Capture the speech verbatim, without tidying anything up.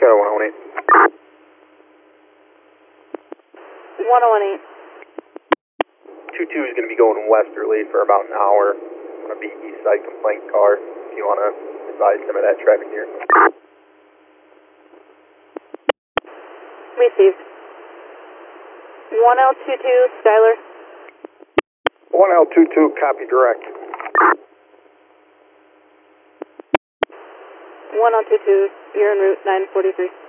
Skylar one oh one eight. one oh one eight. two two is going to be going westerly for about an hour. Going to be east side complaint car if you want to advise some of that traffic here. Received. one L two two, Skylar. one L two two, copy direct. one L two two, you're en route nine forty-three.